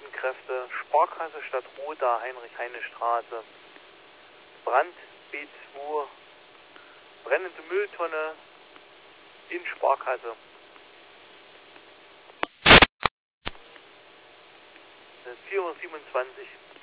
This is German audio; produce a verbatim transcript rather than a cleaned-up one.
Einsatzkräfte, Sparkasse Stadt Roda, Heinrich-Heine-Straße. Brand B zwei, brennende Mülltonne in Sparkasse. vierhundertsiebenundzwanzig.